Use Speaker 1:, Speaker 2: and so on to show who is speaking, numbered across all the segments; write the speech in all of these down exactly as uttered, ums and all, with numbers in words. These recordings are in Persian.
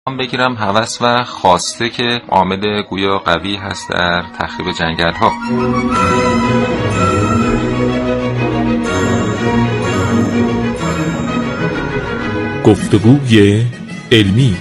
Speaker 1: بگیرم هوس و خواسته که عامل گویا قوی هست در تخریب جنگل ها.
Speaker 2: گفتگوی علمی.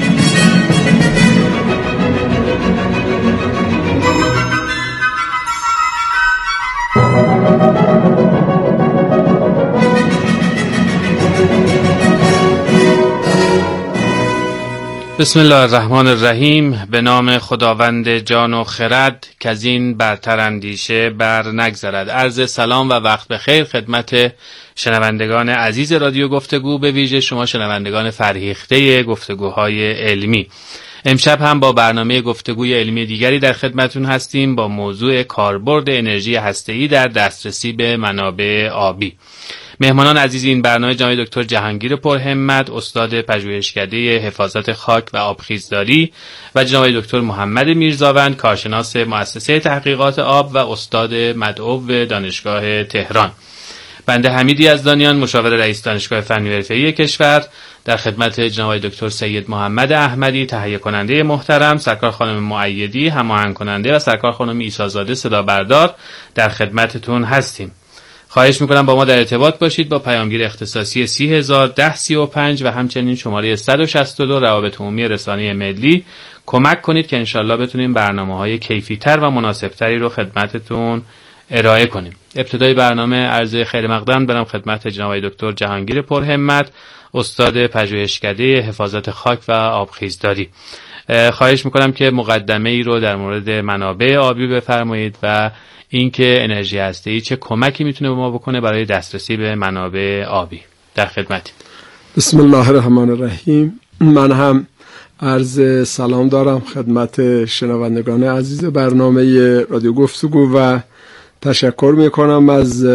Speaker 3: بسم الله الرحمن الرحیم. به نام خداوند جان و خرد که از این برتر اندیشه بر نگذرد. عرض سلام و وقت بخیر خدمت شنوندگان عزیز رادیو گفتگو، به ویژه شما شنوندگان فرهیخته گفتگوهای علمی. امشب هم با برنامه گفتگوی علمی دیگری در خدمتون هستیم با موضوع کاربرد انرژی هسته‌ای در دسترسی به منابع آبی. مهمانان عزیز این برنامه جناب دکتر جهانگیر پرهمت، استاد پژوهشکده حفاظت خاک و آبخیزداری، و جناب دکتر محمد میرزاوند، کارشناس مؤسسه تحقیقات آب و استاد مدعو دانشگاه تهران. بنده حمید یزدانیان، مشاور رئیس دانشگاه فنی و حرفه‌ای کشور، در خدمت جناب دکتر سید محمد احمدی، تهیه کننده محترم، سرکار خانم مؤیدی، هماهنگ کننده، و سرکار خانم عیسی‌زاده صدا بردار در خدمتتون هستیم. خواهش میکنم با ما در ارتباط باشید با پیامگیر اختصاصی سی هزار ده سی و پنج و همچنین شماره صد و شصت و دو روابط عمومی رسانه ملی کمک کنید که انشالله بتونیم برنامه‌های کیفی‌تر و مناسبتری رو خدمتتون ارائه کنیم. ابتدای برنامه عرض خیر مقدم برم خدمت جناب دکتر جهانگیر پرهمت، استاد پژوهشکده حفاظت خاک و آبخیزداری. خواهش میکنم که مقدمه ای رو در مورد منابع آبی بفرمایید و اینکه انرژی هسته‌ای چه کمکی میتونه به ما بکنه برای دسترسی به منابع آبی. در خدمتیم.
Speaker 4: بسم الله الرحمن الرحیم. من هم عرض سلام دارم خدمت شنوندگان عزیز برنامه رادیو گفتگو و تشکر میکنم از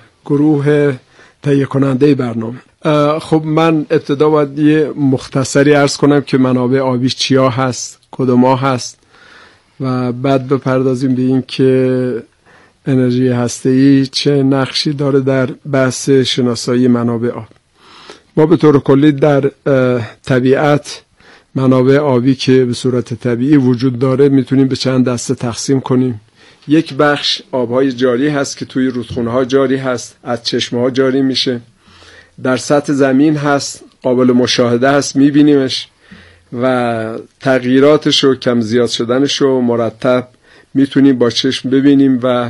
Speaker 4: گروه تهیه کننده برنامه. خب من ابتدا باید یه مختصری عرض کنم که منابع آبی چیا هست، کدوما هست، و بعد بپردازیم به این که انرژی هسته‌ای چه نقشی داره در بحث شناسایی منابع آب. ما به طور کلی در طبیعت منابع آبی که به صورت طبیعی وجود داره میتونیم به چند دسته تقسیم کنیم. یک بخش آبهای جاری هست که توی رودخونه‌ها جاری هست، از چشمه‌ها جاری میشه، در سطح زمین هست، قابل مشاهده هست، میبینیمش و تغییراتش و کم زیاد شدنش رو مرتب میتونیم با چشم ببینیم و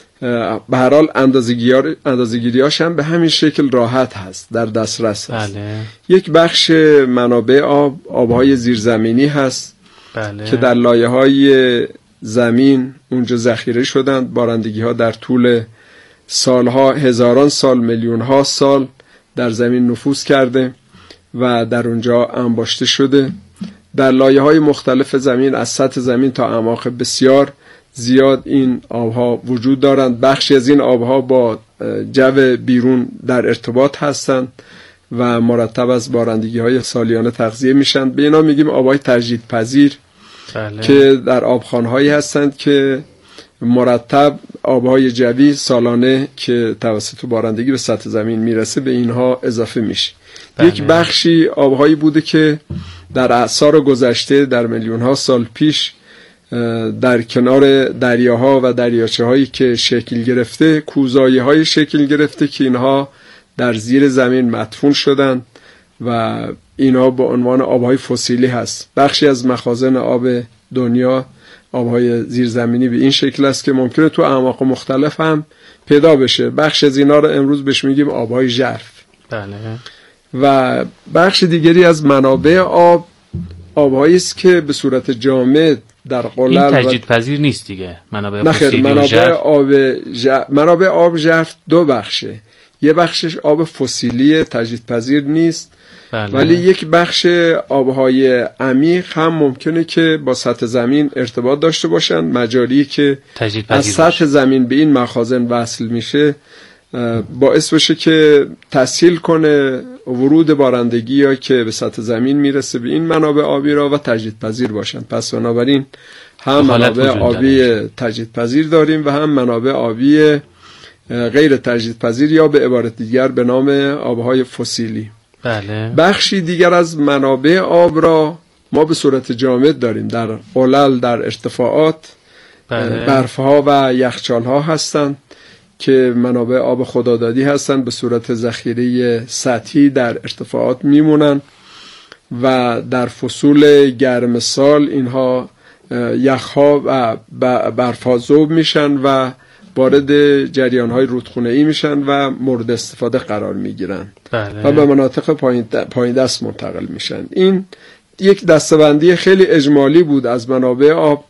Speaker 4: به هر حال اندازه‌گیری‌هاش هم به همین شکل راحت هست، در دسترس هست.
Speaker 3: بله.
Speaker 4: یک بخش منابع آب آبهای زیرزمینی هست. بله. که در لایه‌های زمین اونجا ذخیره شدند، بارندگی‌ها در طول سالها، هزاران سال، میلیون‌ها سال در زمین نفوذ کرده و در اونجا انباشته شده. در لایه‌های مختلف زمین از سطح زمین تا اعماق بسیار زیاد این آبها وجود دارند. بخشی از این آبها با جو بیرون در ارتباط هستند و مرتب از بارندگی‌های سالیانه تغذیه میشن. به اینا میگیم آبهای تجدیدپذیر. بله. که در آبخوان‌هایی هستند که مرتب آبهای جوی سالانه که توسط بارندگی به سطح زمین میرسه به اینها اضافه میشه. بله. یک بخشی آبهایی بوده که در اعصار گذشته در میلیون‌ها سال پیش در کنار دریاها و دریاچه‌هایی که شکل گرفته، کوزایی‌های شکل گرفته که اینها در زیر زمین مدفون شدند و اینها به عنوان آبهای فسیلی هست. بخشی از مخازن آب دنیا آبهای زیرزمینی به این شکل است که ممکنه تو اعماق مختلف هم پیدا بشه. بخش از اینا رو امروز بهش میگیم آبهای ژرف.
Speaker 3: بله.
Speaker 4: و بخش دیگری از منابع آب آبهایی است که به صورت جامد در قلل
Speaker 3: این تجدیدپذیر نیست دیگه. منابع فسیلی
Speaker 4: منابع
Speaker 3: و ژرف.
Speaker 4: آب ژرف منابع آب ژرف دو بخشه. یه بخشش آب فسیلی تجدیدپذیر نیست. بله. ولی یک بخش آبهای عمیق هم ممکنه که با سطح زمین ارتباط داشته باشن، مجاری که از سطح باشه. زمین به این مخازن وصل میشه باعث بشه که تسهیل کنه ورود بارندگی یا که به سطح زمین میرسه به این منابع آبی را و تجدیدپذیر باشن. پس بنابراین هم منابع آبی تجدیدپذیر داریم و هم منابع آبی غیر تجدیدپذیر یا به عبارت دیگر به نام آبهای فسیلی.
Speaker 3: بله.
Speaker 4: بخشی دیگر از منابع آب را ما به صورت جامد داریم، در قلل، در ارتفاعات برفها و یخچالها هستند که منابع آب خدادادی هستند، به صورت ذخیره سطحی در ارتفاعات میمونن و در فصول گرم سال اینها یخها و برفها ذوب میشن و وارد جریان‌های رودخونه‌ای میشن و مورد استفاده قرار میگیرن و به مناطق پایین دست منتقل میشن. این یک دسته‌بندی خیلی اجمالی بود از منابع آب.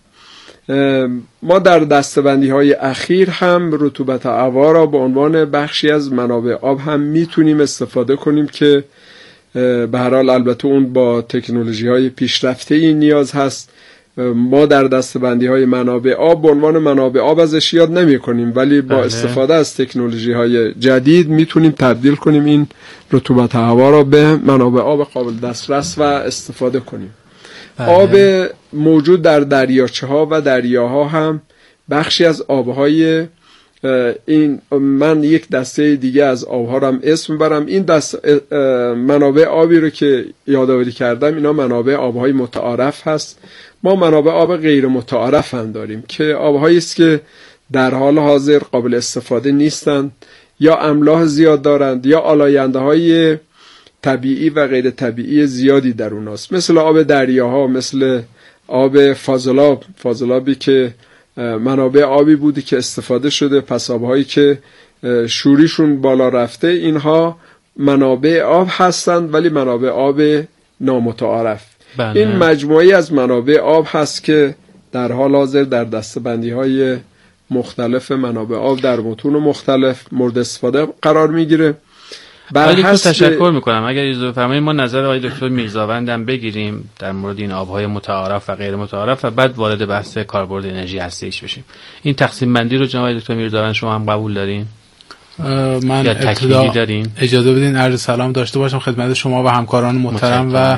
Speaker 4: ما در دسته‌بندی‌های اخیر هم رطوبت هوا را به عنوان بخشی از منابع آب هم میتونیم استفاده کنیم که به هر حال البته اون با تکنولوژی‌های پیشرفته‌ای نیاز هست. ما در دسته‌بندی‌های منابع آب به عنوان منابع آب ازش یاد نمی‌کنیم، ولی با استفاده از تکنولوژی‌های جدید میتونیم تبدیل کنیم این رطوبت هوا را به منابع آب قابل دسترس و استفاده کنیم. بله. آب موجود در دریاچه‌ها و دریاها هم بخشی از آب‌های این، من یک دسته دیگه از آب‌ها را هم اسم می‌برم. این دست منابع آبی رو که یادآوری کردم اینا منابع آب‌های متعارف هست. ما منابع آب غیر متعارف هم داریم که آب‌هایی است که در حال حاضر قابل استفاده نیستند، یا املاح زیاد دارند، یا آلاینده‌های طبیعی و غیر طبیعی زیادی در اوناست، مثل آب دریاها، مثل آب فاضلاب فاضلابی که منابع آبی بودی که استفاده شده، پس آب‌هایی که شوریشون بالا رفته، اینها منابع آب هستند ولی منابع آب نامتعارف. بله. این مجموعی از منابع آب هست که در حال حاضر در دسته‌بندی‌های مختلف منابع آب در متون مختلف مورد استفاده قرار میگیره.
Speaker 3: ولی تو تشکر میکنم اگر اجازه بفرمایید ما نظر آقای دکتر میرزاوند هم بگیریم در مورد این آب‌های متعارف و غیر متعارف و بعد وارد بحث کاربرد انرژی هسته‌ایش بشیم. این تقسیم بندی رو جناب آقای دکتر میرزاوند شما هم قبول دارین؟
Speaker 2: من ابتدا اجازه بدین عرض سلام داشته باشم خدمت شما و همکاران محترم و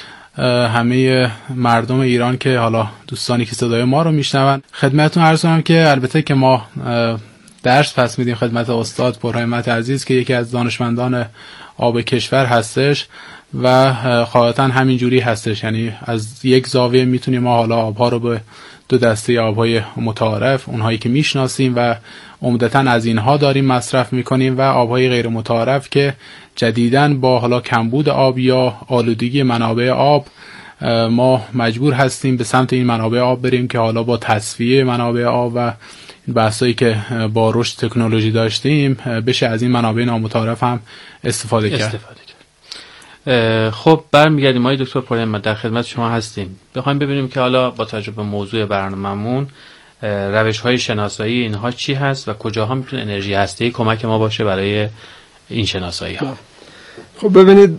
Speaker 2: همه مردم ایران که حالا دوستانی که صدای ما رو میشنون. خدمتتون عرض کنم که البته که ما درس پس میدیم خدمت استاد پرهمت عزیز که یکی از دانشمندان آب کشور هستش و خواهداً همین جوری هستش، یعنی از یک زاویه میتونیم ما حالا آبها رو به دو دسته آبهای متعارف، اونهایی که میشناسیم و عمدتاً از اینها داریم مصرف میکنیم، و آبهای غیر متعارف که جدیداً با حالا کمبود آب یا آلودگی منابع آب ما مجبور هستیم به سمت این منابع آب بریم که حالا با تصفیه منابع آب و بحثایی که با رشد تکنولوژی داشتیم بشه از این منابع نامتعارف هم استفاده کرد. استفاده
Speaker 3: کرد. خب برمیگردیم آقای دکتر پرهمت، در خدمت شما هستیم. بخوایم ببینیم که حالا با توجه به موضوع برنامه‌مون روش‌های شناسایی اینها چی هست و کجاها میتونه انرژی هسته‌ای کمک ما باشه برای این شناسایی‌ها.
Speaker 4: خب ببینید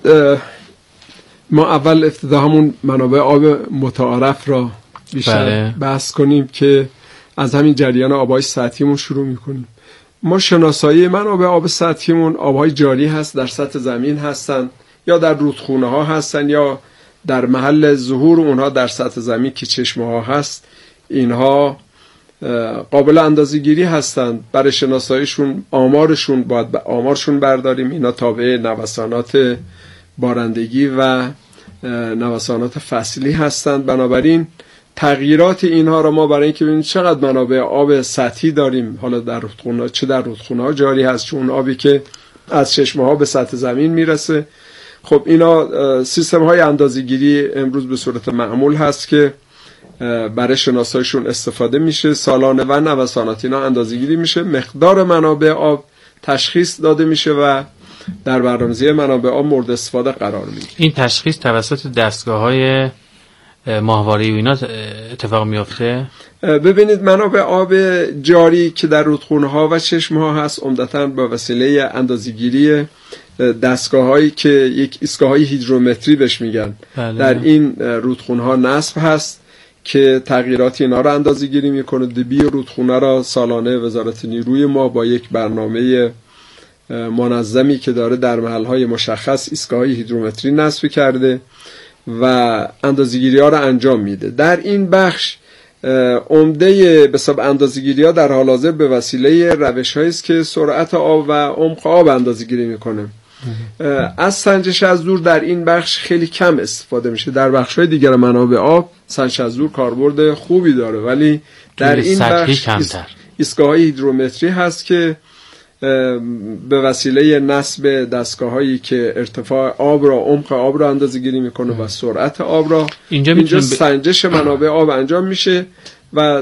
Speaker 4: ما اول ابتدا همون منابع آب متعارف را بیشتر بله. بحث کنیم که از همین جریان آب‌های سطحیمون شروع می‌کنیم. ما شناسایی منابع آب سطحیمون آب‌های جاری هست، در سطح زمین هستن یا در رودخونه‌ها هستن یا در محل ظهور اونها در سطح زمین که چشمه‌ها هست. اینها قابل اندازه‌گیری هستند. برای شناساییشون آمارشون باید آمارشون برداریم. اینا تابع نوسانات بارندگی و نوسانات فصلی هستند. بنابراین تغییرات اینها را ما برای اینکه ببینیم چقدر منابع آب سطحی داریم، حالا در رودخونه‌ها چه در رودخونه‌ها جاری هست، چون آبی که از چشمه‌ها به سطح زمین میرسه. خب اینا سیستم‌های اندازه‌گیری امروز به صورت معمول هست که برای شناساییشون استفاده میشه. سالانه و نوسانات اینا اندازه‌گیری میشه، مقدار منابع آب تشخیص داده میشه و در برنامه‌ریزی منابع آب مورد استفاده قرار میگیره.
Speaker 3: این تشخیص توسط دستگاه‌های ماهواره‌ای و اینا اتفاق میفته؟
Speaker 4: ببینید منابع آب جاری که در رودخونه‌ها و چشمه‌ها هست عمدتاً با وسیله اندازه‌گیری دستگاه‌هایی که یک ایستگاه‌های هیدرومتری بهش میگن بله. در این رودخونه‌ها نصب هست که تغییرات اینا رو اندازه‌گیری میکنه. دبی رودخونه را سالانه وزارت نیروی ما با یک برنامه منظمی که داره در محل‌های مشخص ایستگاه‌های هیدرومتری نصب کرده و اندازه‌گیری‌ها رو انجام میده. در این بخش عمده به حساب اندازه‌گیری‌ها در حال حاضر به وسیله روش‌هایی است که سرعت آب و عمق آب اندازه‌گیری میکنه. از سنجش از دور در این بخش خیلی کم استفاده میشه. در بخش‌های دیگر منابع آب سنجش از دور کاربرد خوبی داره، ولی در این بخش ایستگاه‌های هیدرومتری هست که به وسیله نصب دستگاه‌هایی که ارتفاع آب را، عمق آب را اندازه‌گیری میکنه و سرعت آب را، اینجا, اینجا سنجش منابع آب انجام میشه و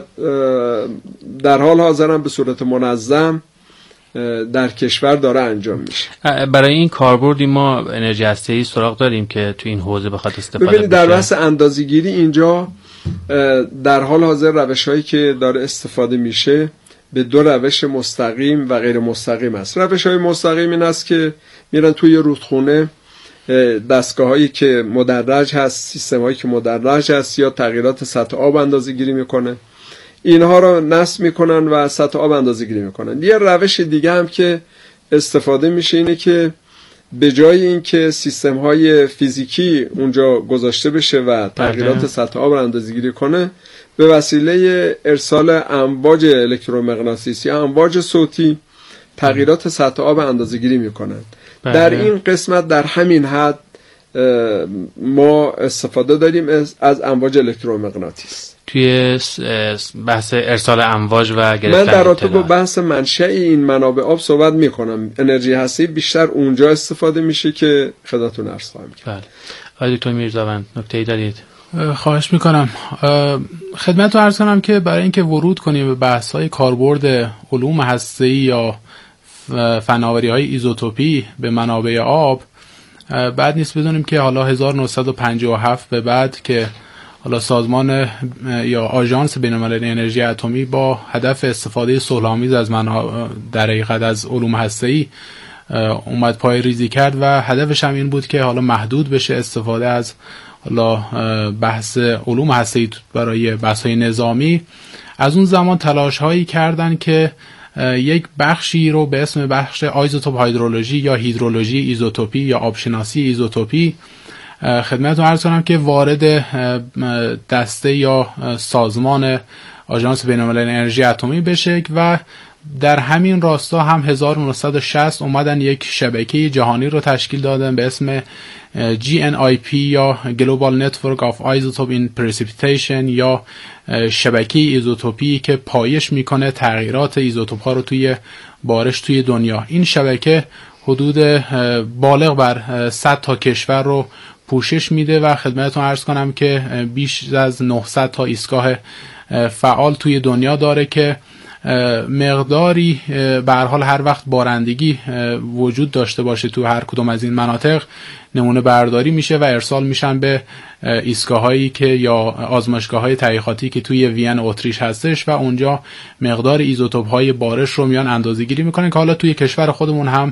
Speaker 4: در حال حاضر هم به صورت منظم در کشور داره انجام میشه.
Speaker 3: برای این کاربردی ما انرژی هسته‌ای سراغ داریم که تو این حوزه بخواد استفاده بشه.
Speaker 4: ببینید در بحث اندازه‌گیری اینجا در حال حاضر روش‌هایی که داره استفاده میشه به دو روش مستقیم و غیر مستقیم است. روش‌های مستقیم این است که میرن توی رودخونه دستگاه‌هایی که مدرج هست، سیستم‌هایی که مدرج هست یا تغییرات سطح آب اندازه‌گیری میکنه، اینها رو نصب میکنن و سطح آب اندازه‌گیری میکنن. یه روش دیگه هم که استفاده میشه اینه که به جای اینکه سیستم‌های فیزیکی اونجا گذاشته بشه و تغییرات سطح آب رو اندازه‌گیری کنه، به وسیله ارسال امواج الکترومغناطیسی یا امواج صوتی تغییرات سطح آب اندازه‌گیری میکنن. در این قسمت در همین حد ما استفاده داریم از امواج الکترومغناطیس
Speaker 3: توی بحث ارسال امواج و گرفتن.
Speaker 4: من در رابطه با بحث منشأ این منابع آب صحبت میکنم. انرژی هسته‌ای بیشتر اونجا استفاده میشه که خدمتتون عرض خواهم کرد.
Speaker 3: بله. دکتر میرزاوند نکته‌ای دارید؟
Speaker 2: خواهش میکنم. خدمت رو عرض کنم که برای اینکه ورود کنیم به بحث‌های کاربرد علوم هسته‌ای یا فناوری‌های ایزوتوپی به منابع آب، بعد نیست بدونیم که حالا هزار و نهصد و پنجاه و هفت به بعد که حالا سازمان یا آژانس بین‌المللی انرژی اتمی با هدف استفاده صلح‌آمیز از منابع در حقیقت از علوم هسته‌ای اومد پای ریزی کرد و هدفش هم این بود که حالا محدود بشه استفاده از حالا بحث علوم هسته‌ای برای بحث‌های نظامی. از اون زمان تلاش هایی کردن که یک بخشی رو به اسم بخش آیزوتوپ هیدرولوژی یا هیدرولوژی ایزوتوپی یا آبشناسی ایزوتوپی خدمتتون عرض کنم که وارد دسته یا سازمان آژانس بین‌المللی انرژی اتمی بشه و در همین راستا هم هزار و نهصد و شصت اومدن یک شبکه جهانی رو تشکیل دادن به اسم جی ان آی پی یا Global Network of Isotope in Precipitation یا شبکه ایزوتوپی که پایش میکنه تغییرات ایزوتوپ ها رو توی بارش توی دنیا. این شبکه حدود بالغ بر صد تا کشور رو پوشش میده و خدمتتون عرض کنم که بیش از نهصد تا ایستگاه فعال توی دنیا داره که مقداری به هر حال هر وقت بارندگی وجود داشته باشه تو هر کدوم از این مناطق نمونه برداری میشه و ارسال میشن به ایستگاهایی که یا آزمایشگاه‌های تحقیقاتی که توی وین اتریش هستش و اونجا مقدار ایزوتوپ‌های بارش رو میان اندازه‌گیری میکنن که حالا توی کشور خودمون هم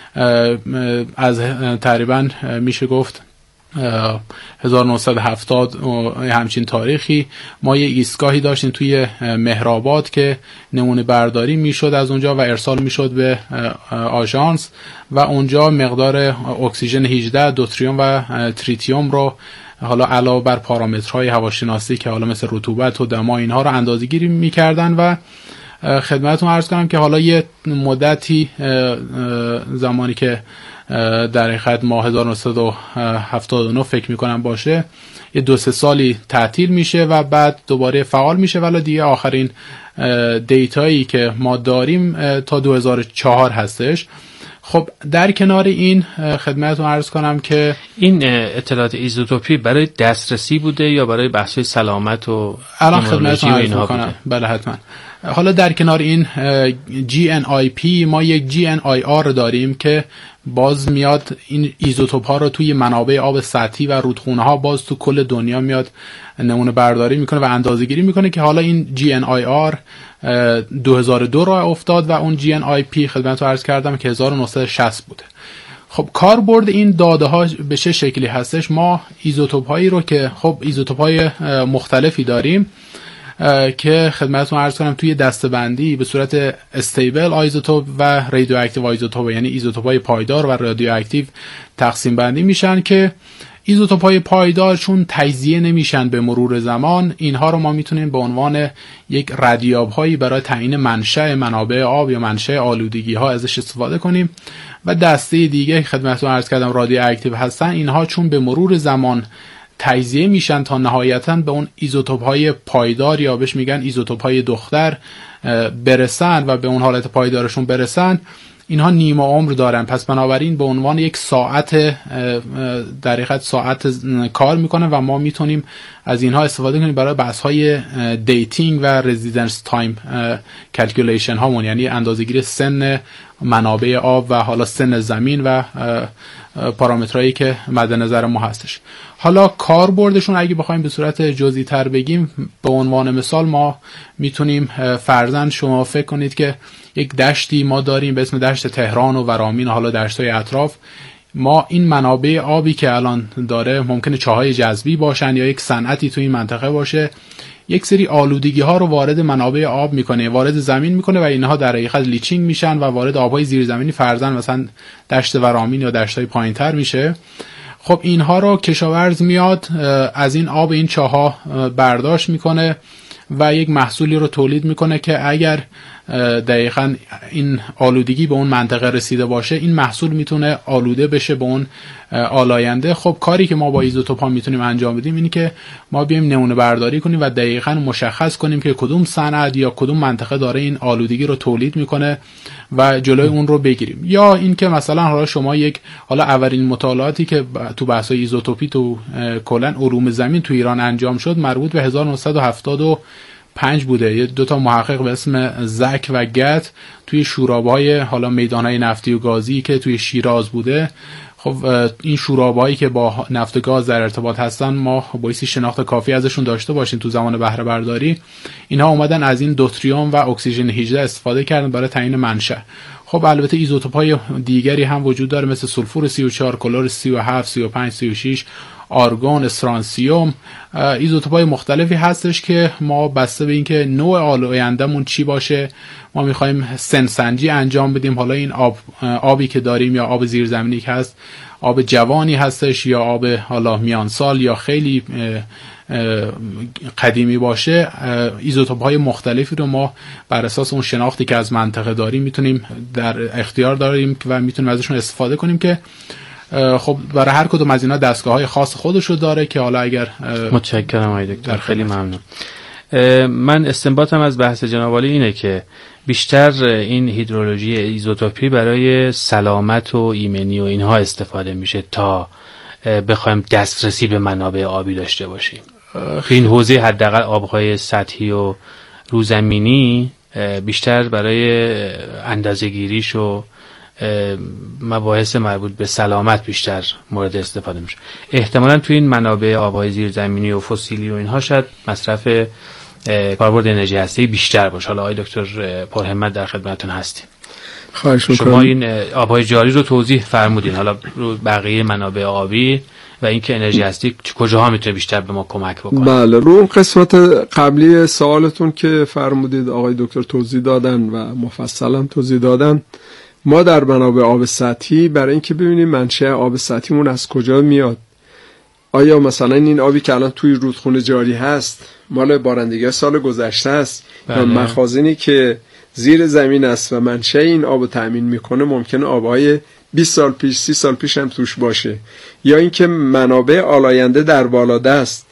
Speaker 2: از تقریبا میشه گفت هزار و نهصد و هفتاد همچین تاریخی ما یه ایستگاهی داشتیم توی مهرآباد که نمونه برداری میشد از اونجا و ارسال میشد به آژانس و اونجا مقدار اکسیژن هجده، دوتریوم و تریتیوم رو حالا علاوه بر پارامترهای هواشناسی که حالا مثل رطوبت و دما اینها رو اندازه‌گیری میکردن و خدمتتون عرض کنم که حالا یه مدتی زمانی که در حقیقت ما هزار و نهصد و هفتاد و نه فکر میکنم باشه یه دو سه سالی تعطیل میشه و بعد دوباره فعال میشه ولی دیگه آخرین دیتایی که ما داریم تا دو هزار و چهار هستش. خب در کنار این خدمتتون عرض کنم که
Speaker 3: این اطلاعات ایزوتوپی برای دسترسی بوده یا برای بحث سلامت و
Speaker 2: الان خدمتتون عرض کنم؟ بله حتما. حالا در کنار این جی ان آی پی ما یک جی ان آی آر داریم که باز میاد این ایزوتوپ ها رو توی منابع آب سطحی و رودخونه ها باز تو کل دنیا میاد نمونه برداری میکنه و اندازه گیری میکنه که حالا این جی ان آی آر دو هزار و دو راه افتاد و اون جی ان آی پی خدمت رو عرض کردم که هزار و نهصد و شصت بوده. خب کاربرد این داده ها به چه شکلی هستش؟ ما ایزوتوپ هایی رو که خب ایزوتوپ های مختلفی داریم که خدمتتون عرض کنم توی دسته‌بندی به صورت استیبل آیزوتوپ و رادیواکتیو آیزوتوپ یعنی ایزوتوپ‌های پایدار و رادیواکتیو تقسیم بندی میشن که ایزوتوپ‌های پایدار چون تجزیه نمیشن به مرور زمان، اینها رو ما میتونیم به عنوان یک ردیاب‌هایی برای تعیین منشأ منابع آب یا منشأ آلودگی‌ها ازش استفاده کنیم. و دسته دیگه خدمتتون عرض کردم رادیواکتیو هستن، اینها چون به مرور زمان تجزیه میشن تا نهایتاً به اون ایزوتوپ‌های پایدار یا بهش میگن ایزوتوپ‌های دختر برسن و به اون حالت پایدارشون برسن، اینها نیمه عمر دارن. پس بنابراین به عنوان یک ساعت در حقیقت ساعت کار میکنه و ما میتونیم از اینها استفاده کنیم برای بحث‌های دیتینگ و رزیدنس تایم کلکولیشن هامون، یعنی اندازه‌گیری سن منابع آب و حالا سن زمین و پارامترهایی که مد نظر ما هستش. حالا کاربردشون اگه بخوایم به صورت جزئی تر بگیم، به عنوان مثال ما میتونیم فرضاً شما فکر کنید که یک دشتی ما داریم به اسم دشت تهران و ورامین، حالا دشت‌های اطراف. ما این منابع آبی که الان داره ممکنه چاهای جذبی باشن یا یک صنعتی تو این منطقه باشه، یک سری آلودگی ها رو وارد منابع آب میکنه، وارد زمین میکنه و اینها در حقیقت لیچینگ میشن و وارد آبهای زیرزمینی فرضاً مثلا دشت ورامین یا دشت‌های پایین‌تر میشه. خب اینها رو کشاورز میاد از این آب این چاها برداشت میکنه و یک محصولی رو تولید میکنه که اگر دقیقاً این آلودگی به اون منطقه رسیده باشه، این محصول میتونه آلوده بشه به اون آلاینده. خب کاری که ما با ایزوتوپ ها میتونیم انجام بدیم اینه که ما بیایم نمونه برداری کنیم و دقیقاً مشخص کنیم که کدوم صنعت یا کدوم منطقه داره این آلودگی رو تولید میکنه و جلوی اون رو بگیریم. یا اینکه مثلا حالا شما یک حالا اولین مطالعاتی که تو بحث ایزوتوپی تو کلا علوم زمین تو ایران انجام شد مربوط به هزار و نهصد و هفتاد و پنج بوده. یه دو تا محقق به اسم زک و گت توی شوراب‌های حالا میدان‌های نفتی و گازی که توی شیراز بوده. خب این شوراب‌هایی که با نفت و گاز در ارتباط هستن ما بایستی شناخت کافی ازشون داشته باشیم تو زمان بهره برداری. اینها اومدن از این دوتریوم و اکسیژن هجده استفاده کردن برای تعیین منشأ. خب البته ایزوتوپ‌های دیگری هم وجود داره مثل سولفور سی و چهار، کلور سی و هفت، سی و پنج، سی و شش، آرگون، استرانسیوم. ایزوتوپ‌های مختلفی هستش که ما بسته به اینکه نوع آلایندمون چی باشه ما می‌خوایم سنسنجی انجام بدیم. حالا این آب آبی که داریم یا آب زیرزمینی که هست آب جوانی هستش یا آب حالا میانسال یا خیلی قدیمی باشه، ایزوتوپ‌های مختلفی رو ما بر اساس اون شناختی که از منطقه داریم میتونیم در اختیار داریم و میتونیم ازشون استفاده کنیم که خب برای هر کدوم از اینا دستگاه‌های خاص خودش رو داره که حالا اگر
Speaker 3: متشکرم آقای دکتر، خیلی ممنون. من استنباطم از بحث جناب عالی اینه که بیشتر این هیدرولوژی ایزوتوپی برای سلامت و ایمنی و اینها استفاده میشه تا بخوایم دسترسی به منابع آبی داشته باشیم. این حوزه حداقل آبهای سطحی و روزمینی بیشتر برای اندازه‌گیریش و مباحث مربوط به سلامت بیشتر مورد استفاده میشه. احتمالاً تو این منابع آبهای زیرزمینی و فسیلی و اینها شاید مصرف کاربرد انرژی هسته‌ای بیشتر باشه. حالا آقای دکتر پرهمت در خدمتتون هستیم.
Speaker 4: خواهش می‌کنم.
Speaker 3: شما این آبهای جاری رو توضیح فرمودین، حالا رو بقیه منابع آبی و اینکه انرژی هستی کجاها میتونه بیشتر به ما کمک بکنه.
Speaker 4: بله، رو اون قسمت قبلی سوالتون که فرمودید آقای دکتر توضیح دادن و مفصلا توضیح دادن، ما در منابع آب سطحی برای اینکه ببینیم منشأ آب سطحیمون از کجا میاد، آیا مثلا این آبی که الان توی رودخونه جاری هست مال بارندگی سال گذشته است بله. یا مخازنی که زیر زمین است و منشأ این آب رو تأمین میکنه ممکنه آبهای بیست سال پیش سی سال پیش هم توش باشه، یا اینکه منابع آلاینده در بالادست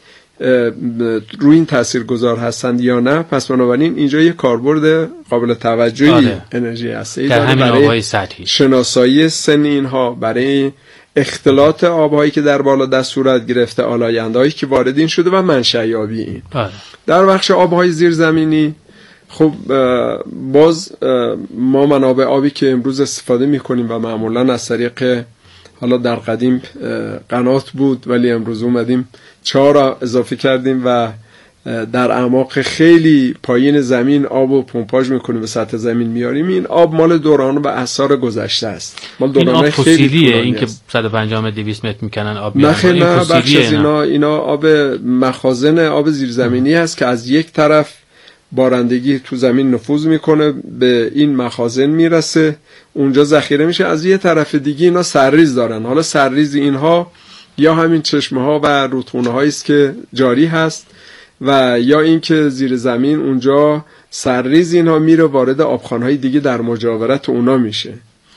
Speaker 4: روی این تاثیرگذار هستند یا نه. پس بنابراین اینجا یه کاربرد قابل توجهی آره. انرژی هستی
Speaker 3: در همین آبهای سطحی،
Speaker 4: شناسایی سن اینها، برای اختلاط آبهایی که در بالادست صورت گرفته، آلاینده‌هایی که وارد این شده و منشأ یابی این آره. در بخش آبهای زیرزمینی خب باز ما منابع آبی که امروز استفاده میکنیم و معمولا از طریق حالا در قدیم قنات بود ولی امروز اومدیم چهار را اضافه کردیم و در اعماق خیلی پایین زمین آب رو پمپاژ میکنیم به سطح زمین میاریم. این آب مال دوران و اثار گذشته است. مال
Speaker 3: این آب فسیلیه، این که صد و پنجاه دویست متر میکنن آب
Speaker 4: میارن. نه نه، بخش از اینا اینا آب مخازن آب زیرزمینی هست که از یک طرف بارندگی تو زمین نفوذ میکنه به این مخازن میرسه، اونجا ذخیره میشه. از یه طرف دیگه اینا سرریز دارن. حالا سرریز اینها یا همین چشمه ها و رودخونه هایی است که جاری هست و یا اینکه زیر زمین اونجا سرریز اینها میره وارد آبخوان های دیگه در مجاورت اونا میشه.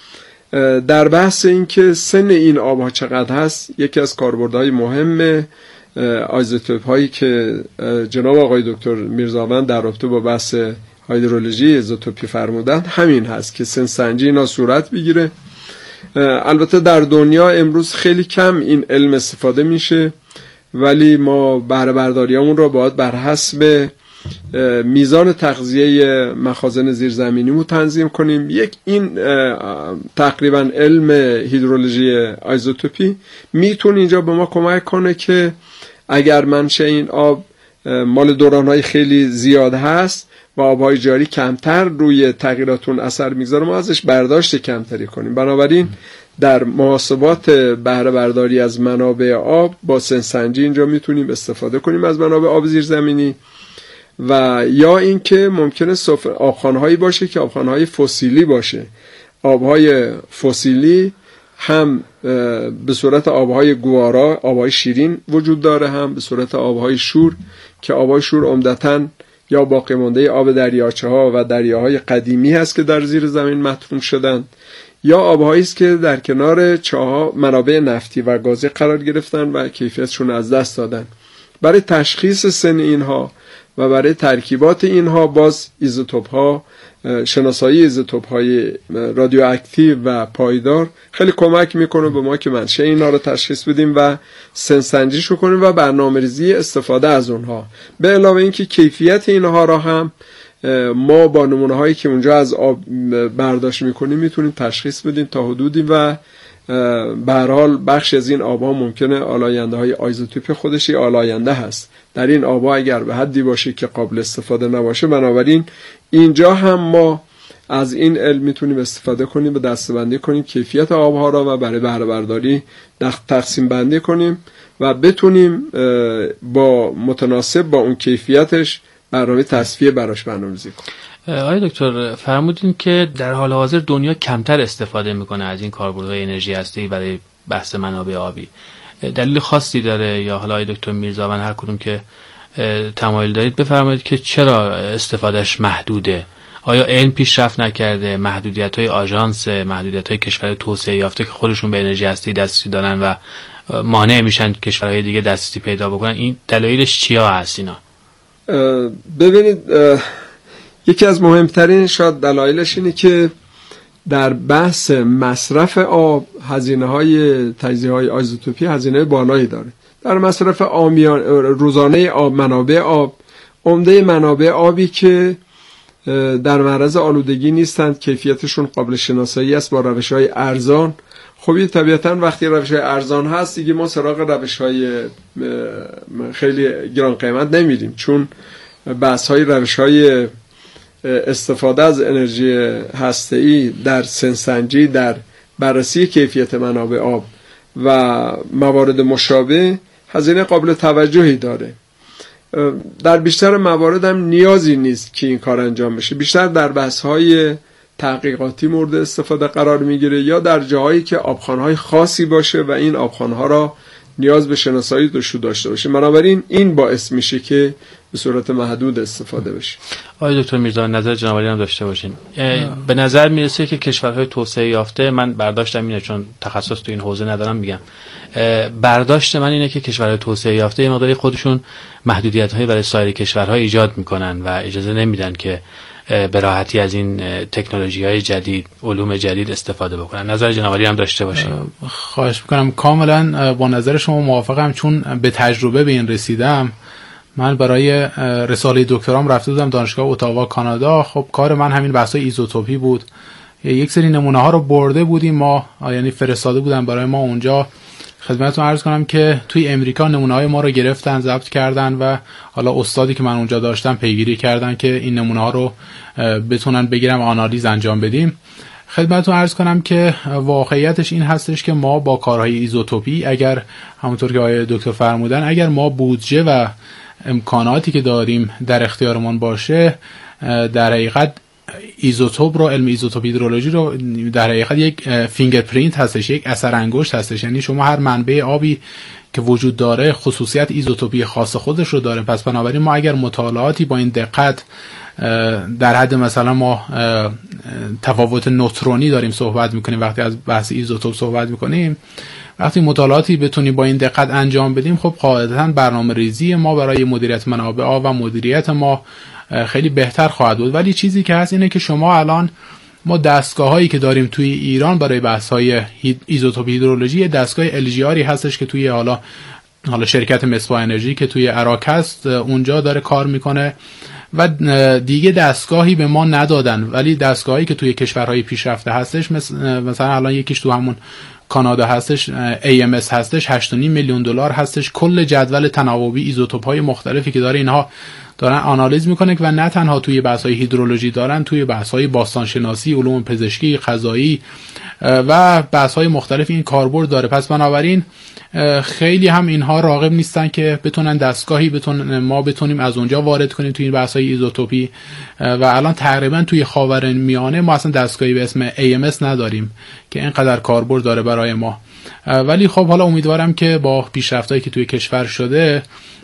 Speaker 4: در بحث اینکه سن این آبها چقدر هست، یکی از کاربردهای مهم آیزوتوپ هایی که جناب آقای دکتر میرزاوند در رابطه با بحث هیدرولوژی ایزوتوپی فرمودن همین هست که سن سنجی اینا صورت بگیره. البته در دنیا امروز خیلی کم این علم استفاده میشه، ولی ما بهره برداریامون رو باید بر حسب میزان تغذیه مخازن زیرزمینیمون تنظیم کنیم. یک این تقریبا علم هیدرولوژی آیزوتوپی میتونه اینجا به ما کمک کنه که اگر منشأ این آب مال دورانهای خیلی زیاد هست و آبهای جاری کمتر روی تغییراتون اثر میگذاره، ما ازش برداشت کمتری کنیم. بنابراین در محاسبات بهره برداری از منابع آب با سنسنجی اینجا میتونیم استفاده کنیم از منابع آب زیرزمینی. و یا اینکه ممکنه آبخوان‌هایی باشه که آبخوان‌های فسیلی باشه. آبهای فسیلی هم به صورت آبهای گوارا، آبهای شیرین وجود داره، هم به صورت آبهای شور که آبهای شور عمدتاً یا باقی مانده آب دریاچه ها و دریاهای قدیمی هست که در زیر زمین مدفون شدن، یا آبهایی است که در کنار چاه‌ها منابع نفتی و گازی قرار گرفتن و کیفیتشون از دست دادن. برای تشخیص سن اینها و برای ترکیبات اینها باز ایزوتوپ ها، شناسایی ایزوتوپ های رادیواکتیو و پایدار خیلی کمک میکنه به ما که منشأ اینها رو تشخیص بدیم و سنسنجیشو کنیم و برنامه‌ریزی استفاده از اونها. به علاوه اینکه کیفیت اینها را هم ما با نمونه هایی که اونجا از آب برداشت میکنیم میتونیم تشخیص بدیم تا حدودی و به هر حال بخش از این آبها ممکنه آلاینده های آیزوتوپ خودشی آلاینده هست. در این آبها اگر به حدی باشه که قابل استفاده نباشه، بنابراین اینجا هم ما از این علم میتونیم استفاده کنیم و دسته‌بندی کنیم کیفیت آبها را و برای بهره برداری تقسیم بندی کنیم و بتونیم با متناسب با اون کیفیتش برنامه تصفیه براش برنامه‌ریزی کنیم.
Speaker 3: آقای دکتر فرمودین که در حال حاضر دنیا کمتر استفاده میکنه از این کاربردهای انرژی هسته‌ای برای بحث منابع آبی. دلیل خاصی داره یا حالا آقای دکتر میرزاوند هر کدوم که تمایل دارید بفرمایید که چرا استفادهش محدوده؟ آیا علم پیشرفت نکرده؟ محدودیت‌های آژانس، محدودیت‌های کشورهای توسعه یافته که خودشون به انرژی هسته‌ای دسترسی دارن و مانع میشن کشورهای دیگه دسترسی پیدا بکنن؟ این دلایلش چیا هست اینا؟
Speaker 4: ببینید، یکی از مهمترین شاید دلایلش اینه که در بحث مصرف آب هزینه های تجزیه های آیزوتوپی هزینه بالایی داره. در مصرف آمیان روزانه آب، منابع آب، عمده منابع آبی که در معرض آلودگی نیستند، کیفیتشون قابل شناسایی است با روش های ارزان. خب طبیعتاً وقتی روش های ارزان هست دیگه ما سراغ روش های خیلی گران قیمت نمیریم، چون بحث های روش های استفاده از انرژی هسته‌ای در سنسنجی، در بررسی کیفیت منابع آب و موارد مشابه هزینه قابل توجهی داره. در بیشتر موارد هم نیازی نیست که این کار انجام بشه، بیشتر در بحث‌های تحقیقاتی مورد استفاده قرار میگیره یا در جاهایی که آبخوان‌های خاصی باشه و این آبخوان‌ها را نیاز به شناسایی داشته باشه. بنابراین این باعث میشه که به صورت محدود استفاده بشه.
Speaker 3: آقای دکتر میرزاوند نظر جناب عالی هم داشته باشین. به نظر میرسه که کشورهای توسعه یافته، من برداشتم اینه چون تخصص تو این حوزه ندارم میگم، برداشت من اینه که کشورهای توسعه یافته یه مقداری خودشون محدودیت‌هایی برای سایر کشورها ایجاد میکنن و اجازه نمیدن که به راحتی از این تکنولوژی‌های جدید، علوم جدید استفاده بکنن. نظر جناب عالی هم داشته باشین.
Speaker 2: خواهش میکنم. کاملا با نظر شما موافقم، چون به تجربه به این رسیدم. من برای رساله دکترام رفته بودم دانشگاه اتاوا کانادا. خب کار من همین بحثای ایزوتوپی بود. یک سری نمونه ها رو برده بودیم ما، یعنی فرستاده بودن برای ما اونجا. خدمتتون عرض کنم که توی امریکا نمونه های ما رو گرفتن، ضبط کردن و حالا استادی که من اونجا داشتم پیگیری کردن که این نمونه ها رو بتونن بگیرم آنالیز انجام بدیم. خدمتتون عرض کنم که واقعیتش این هستش که ما با کارهای ایزوتوپی، اگر همونطور که آقای دکتر فرمودن، اگر ما بودجه و امکاناتی که داریم در اختیارمان باشه، در حقیقت ایزوتوپ رو، علم ایزوتوپ هیدرولوژی رو در حقیقت یک فینگرپرینت هستش، یک اثر انگشت هستش. یعنی شما هر منبع آبی که وجود داره خصوصیت ایزوتوپی خاص خودش رو داره. پس بنابراین ما اگر مطالعاتی با این دقت در حد مثلا ما تفاوت نوترونی داریم صحبت میکنیم، وقتی از بحث ایزوتوپ صحبت میکنیم، وقتی مطالعاتی بتونیم با این دقت انجام بدیم، خب قاعدتاً برنامه ریزی ما برای مدیریت منابع آب و مدیریت ما خیلی بهتر خواهد بود. ولی چیزی که هست اینه که شما الان ما دستگاه هایی که داریم توی ایران برای بحث های ایزوتوپ هیدرولوژی، دستگاه ال جی آر هستش که توی حالا حالا شرکت مصباح انرژی که توی عراق هست اونجا داره کار میکنه و دیگه دستگاهی به ما ندادن. ولی دستگاهی که توی کشورهای پیشرفته هستش، مثلا الان یکیش تو همون کانادا هستش، ای ام اس هستش، هشت و نیم میلیون دلار هستش. کل جدول تناوبی ایزوتوپ های مختلفی که داره اینها دارن آنالیز میکنه و نه تنها توی بحث‌های هیدرولوژی دارن، توی بحث‌های باستانشناسی، علوم پزشکی، غذایی و بحث‌های مختلف این کاربرد داره. پس بنابراین خیلی هم اینها راغب نیستن که بتونن دستگاهی بتونن ما بتونیم از اونجا وارد کنیم توی این بحث‌های ایزوتوپی و الان تقریبا توی خاورمیانه ما اصلا دستگاهی به اسم ای ام اس نداریم که اینقدر کاربرد داره برای ما. ولی خب حالا امیدوارم که با پیشرفتایی که توی کشور شده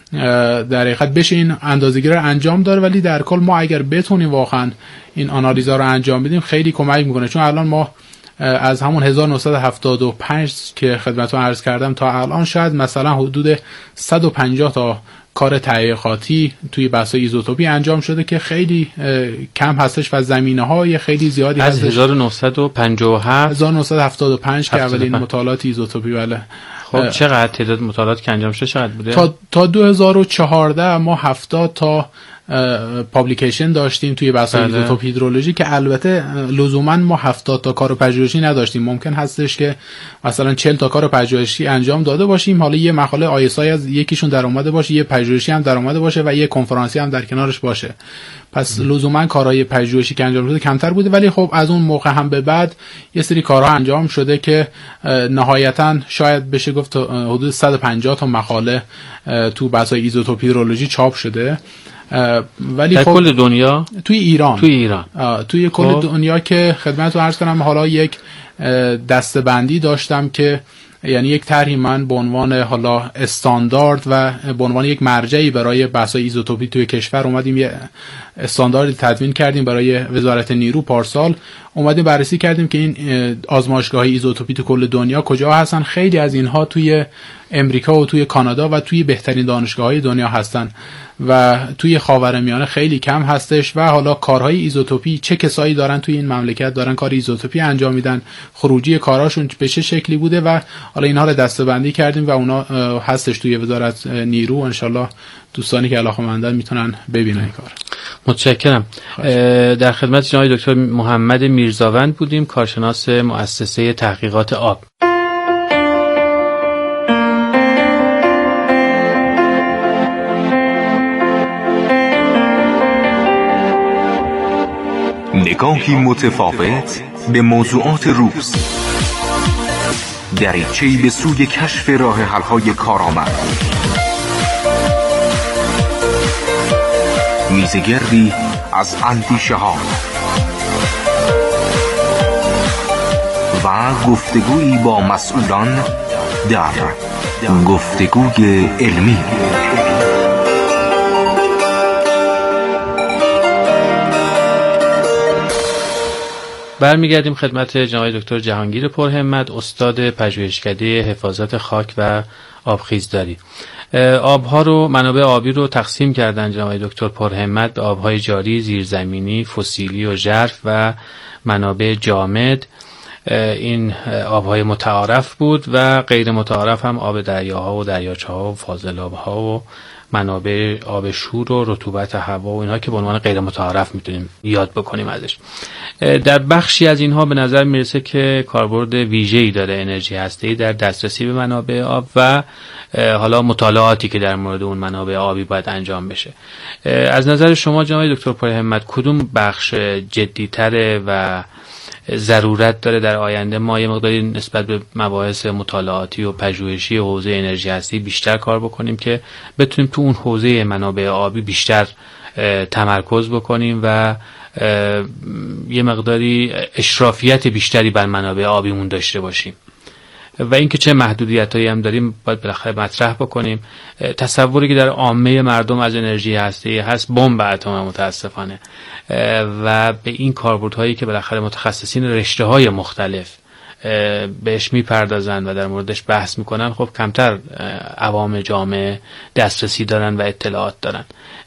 Speaker 2: در حقیقت بشه این اندازه‌گیری رو انجام داره. ولی در کل ما اگر بتونیم واقعا این آنالیزا رو انجام بدیم خیلی کمک میکنه، چون الان ما از همون هزار و نهصد و هفتاد و پنج که خدمتتون عرض کردم تا الان شاید مثلا حدود صد و پنجاه تا کار تحقیقاتی توی بحث ایزوتوپی انجام شده که خیلی کم هستش و زمینه‌های خیلی زیادی
Speaker 3: از
Speaker 2: هستش.
Speaker 3: هزار و نهصد و پنجاه و هفت
Speaker 2: هزار و نهصد و هفتاد و پنج که اولین مطالعات ایزوتوپی. بله.
Speaker 3: خب چقدر تعداد مطالعات که انجام شده چقدر بوده؟
Speaker 2: تا تا دو هزار و چهارده ما هفتاد تا پابلیکیشن داشتیم توی بحث ایزوتوپ هیدرولوژی که البته لزوما ما هفتاد تا کار پژوهشی نداشتیم. ممکن هستش که مثلا چهل تا کار پژوهشی انجام داده باشیم، حالا یه مقاله آی اس آی از یکیشون در اومده باشه، یه پژوهشی هم در اومده باشه و یه کنفرانسی هم در کنارش باشه. پس لزوما کارهای پژوهشی که انجام شده کمتر بوده. ولی خب از اون موقع هم به بعد یه سری کارها انجام شده که نهایتا شاید بشه گفت حدود صد و پنجاه تا مقاله تو بحث ایزوتوپ هیدرولوژی چاپ شده. ولی
Speaker 3: در
Speaker 2: خب
Speaker 3: کل دنیا،
Speaker 2: توی ایران
Speaker 3: توی ایران
Speaker 2: توی کل
Speaker 3: خب.
Speaker 2: دنیا که خدمتتون عرض کنم حالا یک دسته‌بندی داشتم که یعنی یک طرحی من به عنوان حالا استاندارد و به عنوان یک مرجعی برای بحث‌های ایزوتوپی توی کشور اومدیم یه استاندارد تدوین کردیم برای وزارت نیرو. پارسال اومدیم بررسی کردیم که این آزمایشگاه‌های ایزوتوپی تو کل دنیا کجا هستن. خیلی از اینها توی امریکا و توی کانادا و توی بهترین دانشگاه‌های دنیا هستن و توی خاورمیانه خیلی کم هستش. و حالا کارهای ایزوتوپی چه کسایی دارن توی این مملکت دارن کار ایزوتوپی انجام میدن، خروجی کاراشون به چه شکلی بوده و حالا اینها رو دسته‌بندی کردیم و اونا هستش توی وزارت نیرو. انشالله دوستانی که علاقه‌مندن میتونن ببینن این کار.
Speaker 3: متشکرم. در خدمت جناب دکتر محمد میرزاوند بودیم، کارشناس مؤسسه تحقیقات آب.
Speaker 5: نگاهی متفاوت به موضوعات روز، دریچه‌ای به سوی کشف راه حل‌های کارآمد، میزگردی از اندیشه ها و گفتگویی با مسئولان در گفتگوی علمی.
Speaker 3: برمیگردیم خدمت جناب دکتر جهانگیر پرهمت، استاد پژوهشکده حفاظت خاک و آبخیزداری. آبها رو، منابع آبی رو تقسیم کردن جناب دکتر پرهمت به آبهای جاری، زیرزمینی، فسیلی و ژرف و منابع جامد. این آبهای متعارف بود و غیر متعارف هم آب دریاها و دریاچه‌ها و فاضلاب‌ها و منابع آب شور و رطوبت هوا و اینها که به عنوان غیر متعارف میتونیم یاد بکنیم ازش. در بخشی از اینها به نظر میرسه که کاربرد ویژه‌ای داره انرژی هسته‌ای در دسترسی به منابع آب و حالا مطالعاتی که در مورد اون منابع آبی باید انجام بشه. از نظر شما جناب دکتر پرهمت کدوم بخش جدی‌تره و ضرورت داره در آینده ما یه مقداری نسبت به مباحث مطالعاتی و پژوهشی حوزه انرژی هستی بیشتر کار بکنیم که بتونیم تو اون حوزه منابع آبی بیشتر تمرکز بکنیم و یه مقداری اشرافیت بیشتری بر منابع آبیمون داشته باشیم و اینکه چه محدودیتایی هم داریم باید بالاخره مطرح بکنیم. تصوری که در عامه مردم از انرژی هسته‌ای هست بمب اتم متاسفانه و به این کاربردهایی که بالاخره متخصصین رشته‌های مختلف بهش میپردازن و در موردش بحث میکنن خب کمتر عوام جامعه دسترسی دارن و اطلاعات دارن.